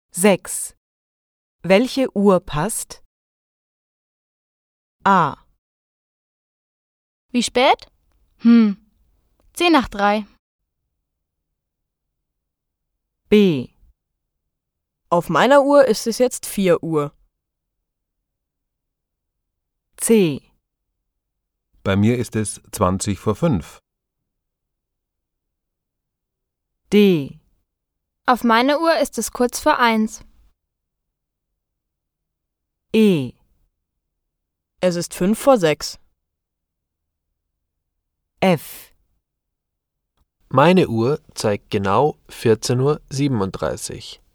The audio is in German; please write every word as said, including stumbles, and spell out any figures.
sechs. Welche Uhr passt? A. Wie spät? Hm, zehn nach drei. B. Auf meiner Uhr ist es jetzt vier Uhr. C. Bei mir ist es zwanzig vor fünf. D. Auf meiner Uhr ist es kurz vor eins. E. Es ist fünf vor sechs. F. Meine Uhr zeigt genau vierzehn Uhr siebenunddreißig.